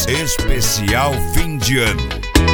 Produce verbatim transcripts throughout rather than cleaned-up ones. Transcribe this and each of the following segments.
Especial fim de ano.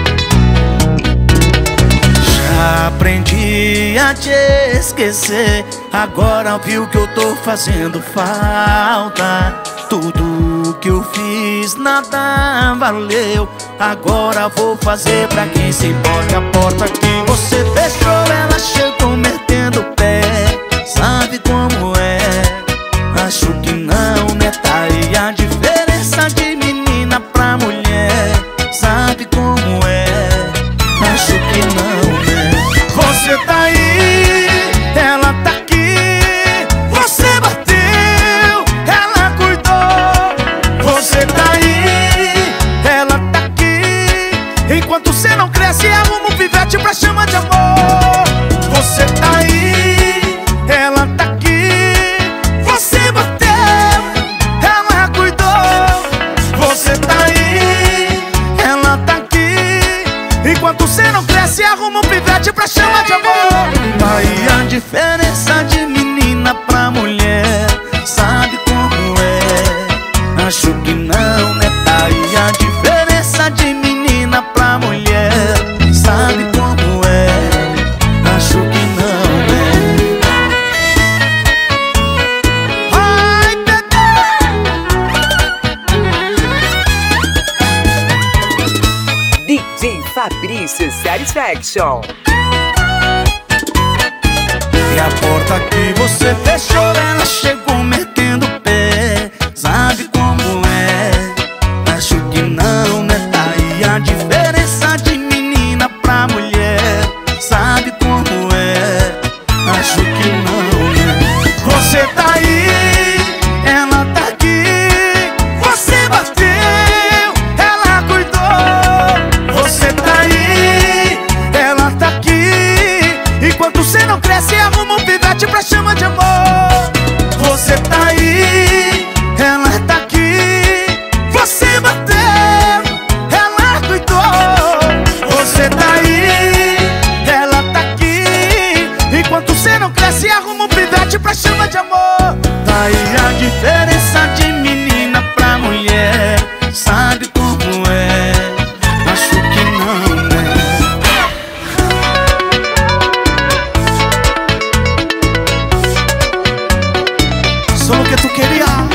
Já aprendi a te esquecer, agora viu que eu tô fazendo falta. Tudo que eu fiz nada valeu, agora vou fazer pra quem se importa. A porta que você fechou, ela chegou metendo o pé. Sabe como é? Acho que não, né? Tá aí a diferença de menina pra mulher. Sabe como é? Acho que não, né? Você tá aí, ela tá aqui. Você bateu, ela cuidou. Você tá aí, ela tá aqui. Enquanto você não cresce, arruma um pivete pra chama de amor. Você tá aí, ela tá aqui. Você bateu, ela cuidou. Você tá aí, ela tá aqui. Enquanto você não cresce, arruma um pivete pra chama de amor. Tá aí a diferença de menina pra mulher. Sabe como é? Acho que não, né? Tá aí a diferença de menina pra mulher. Sabe como é? Acho que não, né? Ai, D J Fabrício Satisfaction. E a porta que você fechou, ela chegou metendo o pé. Sabe como é? Acho que não, né? Tá aí a diferença de menina pra mulher. Sabe como é? Acho que não, né? Você tá aí, ela tá aqui. Você bateu, ela cuidou. Você tá aí, ela tá aqui. Enquanto você não cresce, arruma um pivete pra chama de amor. Você tá aí, ela tá aqui. Você bateu, ela cuidou. Você tá aí, ela tá aqui. Enquanto você não cresce, arruma um pivete pra chama de amor. Tá aí a diferença de menina pra mulher. Sabe como é? Acho que não, né? Só o que tu queria.